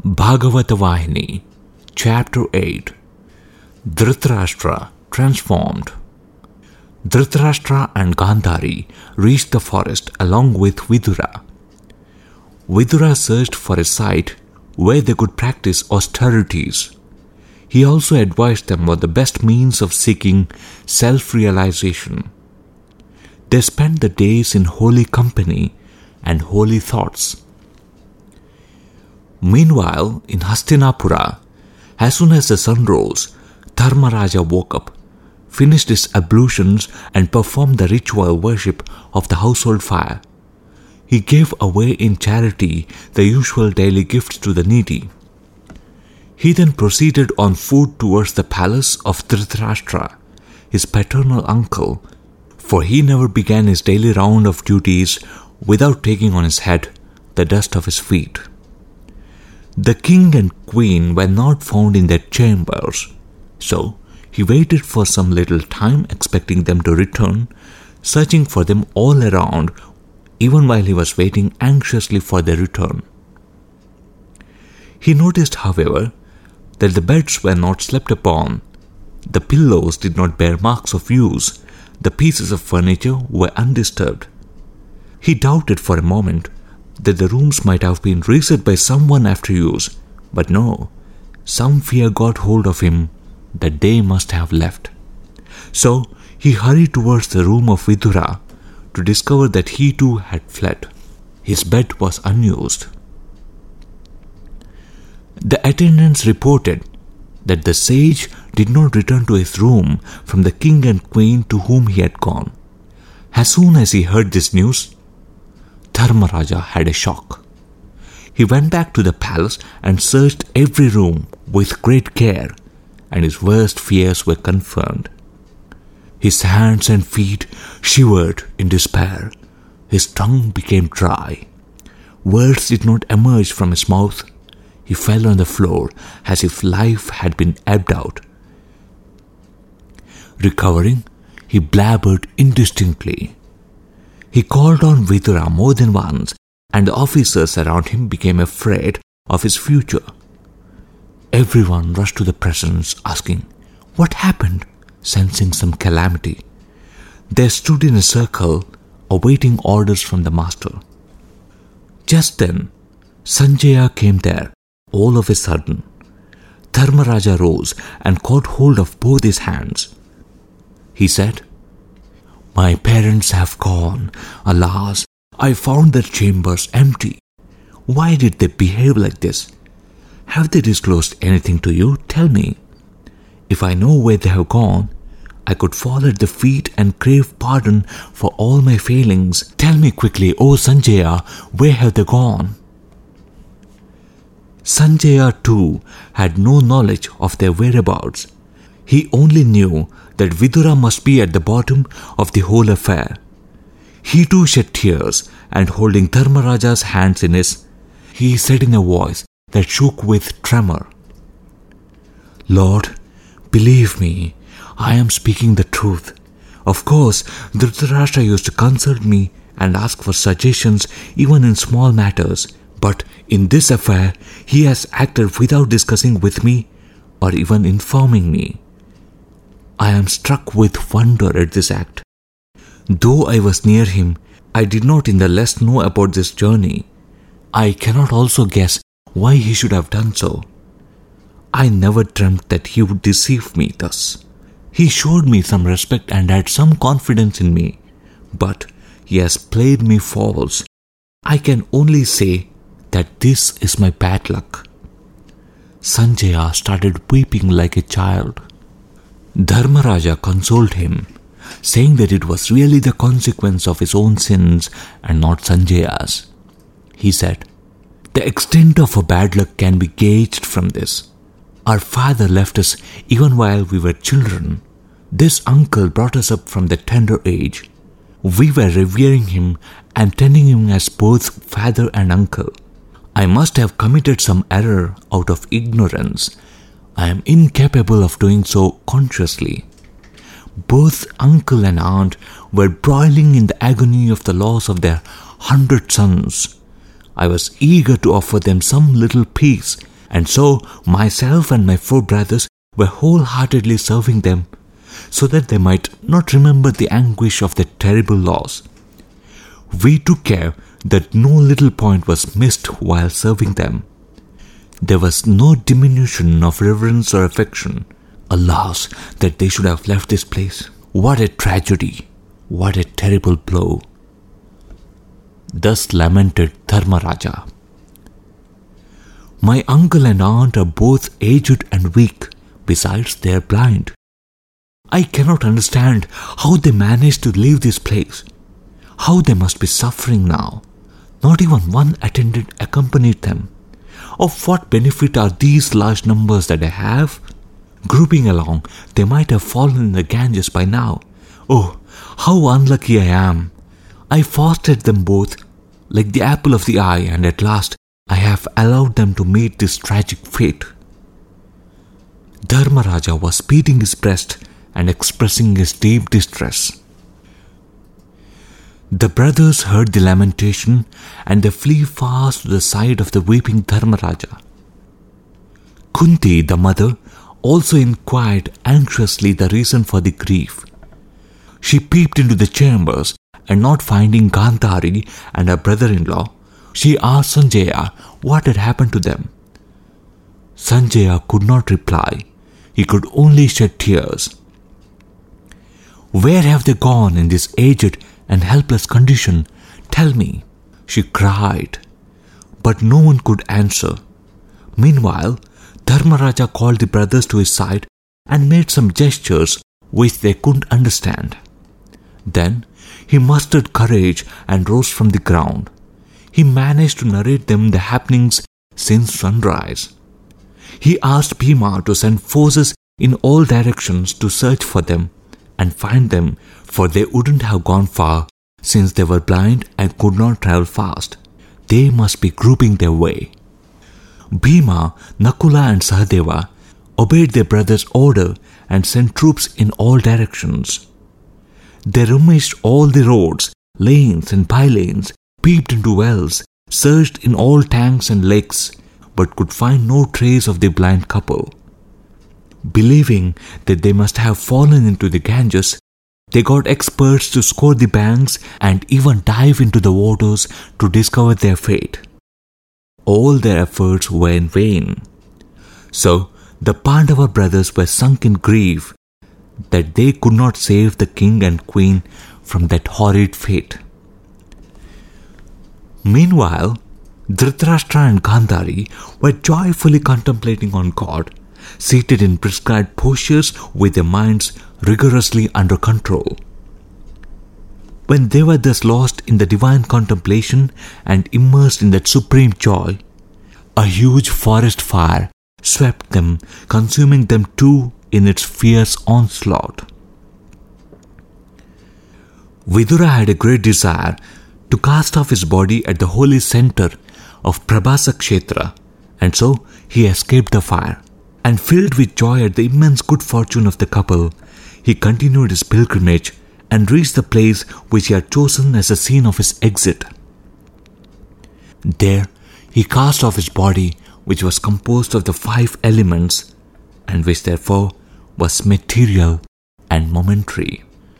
Bhagavata Vahini, Chapter 8. Dhritarashtra Transformed. Dhritarashtra and Gandhari reached the forest along with Vidura. Vidura searched for a site where they could practice austerities. He also advised them on the best means of seeking self-realization. They spent the days in holy company and holy thoughts. Meanwhile, in Hastinapura, as soon as the sun rose, Dharmaraja woke up, finished his ablutions and performed the ritual worship of the household fire. He gave away in charity the usual daily gifts to the needy. He then proceeded on foot towards the palace of Dhritarashtra, his paternal uncle, for he never began his daily round of duties without taking on his head the dust of his feet. The king and queen were not found in their chambers, so he waited for some little time expecting them to return, searching for them all around, even while he was waiting anxiously for their return. He noticed, however, that the beds were not slept upon, the pillows did not bear marks of use, the pieces of furniture were undisturbed. He doubted for a moment that the rooms might have been reset by someone after use, but no, some fear got hold of him that they must have left. So he hurried towards the room of Vidura to discover that he too had fled. His bed was unused. The attendants reported that the sage did not return to his room from the king and queen to whom he had gone. As soon as he heard this news, Dharmaraja had a shock. He went back to the palace and searched every room with great care, and his worst fears were confirmed. His hands and feet shivered in despair. His tongue became dry. Words did not emerge from his mouth. He fell on the floor as if life had been ebbed out. Recovering, he blabbered indistinctly. He called on Vidura more than once, and the officers around him became afraid of his future. Everyone rushed to the presence, asking, "What happened?" sensing some calamity. They stood in a circle, awaiting orders from the master. Just then, Sanjaya came there, all of a sudden. Dharmaraja rose and caught hold of both his hands. He said, "My parents have gone. Alas, I found their chambers empty. Why did they behave like this? Have they disclosed anything to you? Tell me. If I know where they have gone, I could fall at the feet and crave pardon for all my failings. Tell me quickly, O Sanjaya, where have they gone?" Sanjaya too had no knowledge of their whereabouts. He only knew that Vidura must be at the bottom of the whole affair. He too shed tears, and holding Dharmaraja's hands in his, he said in a voice that shook with tremor, "Lord, believe me, I am speaking the truth. Of course, Dhritarashtra used to consult me and ask for suggestions even in small matters, but in this affair he has acted without discussing with me or even informing me. I am struck with wonder at this act. Though I was near him, I did not in the less know about this journey. I cannot also guess why he should have done so. I never dreamt that he would deceive me thus. He showed me some respect and had some confidence in me, but he has played me false. I can only say that this is my bad luck." Sanjaya started weeping like a child. Dharmaraja consoled him, saying that it was really the consequence of his own sins and not Sanjaya's. He said, "The extent of our bad luck can be gauged from this. Our father left us even while we were children. This uncle brought us up from the tender age. We were revering him and tending him as both father and uncle. I must have committed some error out of ignorance. I am incapable of doing so consciously. Both uncle and aunt were broiling in the agony of the loss of their 100 sons. I was eager to offer them some little peace, And so myself and my 4 brothers were wholeheartedly serving them, so that they might not remember the anguish of their terrible loss. We took care that no little point was missed while serving them. There was no diminution of reverence or affection. Alas, that they should have left this place. What a tragedy! What a terrible blow! Thus lamented Dharmaraja. My uncle and aunt are both aged and weak, besides they are blind. I cannot understand how they managed to leave this place. How they must be suffering now. Not even one attendant accompanied them. Of what benefit are these large numbers that I have? Grouping along, they might have fallen in the Ganges by now. Oh, how unlucky I am! I fostered them both like the apple of the eye, and at last I have allowed them to meet this tragic fate. Dharmaraja was beating his breast and expressing his deep distress. The brothers heard the lamentation, and they flee fast to the side of the weeping Dharmaraja. Kunti, the mother, also inquired anxiously the reason for the grief. She peeped into the chambers, and not finding Gandhari and her brother-in-law, she asked Sanjaya what had happened to them. Sanjaya could not reply. He could only shed tears. "Where have they gone in this aged and helpless condition? Tell me," she cried. But no one could answer. Meanwhile, Dharmaraja called the brothers to his side and made some gestures which they couldn't understand. Then he mustered courage and rose from the ground. He managed to narrate them the happenings since sunrise. He asked Bhima to send forces in all directions to search for them and find them, for they wouldn't have gone far since they were blind and could not travel fast. They must be groping their way. Bhima, Nakula and Sahadeva obeyed their brother's order and sent troops in all directions. They rummaged all the roads, lanes and by-lanes, peeped into wells, searched in all tanks and lakes, but could find no trace of the blind couple. Believing that they must have fallen into the Ganges, they got experts to scour the banks and even dive into the waters to discover their fate. All their efforts were in vain. So the Pandava brothers were sunk in grief that they could not save the king and queen from that horrid fate. Meanwhile, Dhritarashtra and Gandhari were joyfully contemplating on God, seated in prescribed postures with their minds rigorously under control. When they were thus lost in the divine contemplation and immersed in that supreme joy, a huge forest fire swept them, consuming them too in its fierce onslaught. Vidura had a great desire to cast off his body at the holy center of Prabhasa Kshetra, and so he escaped the fire. And filled with joy at the immense good fortune of the couple, he continued his pilgrimage and reached the place which he had chosen as the scene of his exit. There he cast off his body, which was composed of the 5 elements, and which therefore was material and momentary.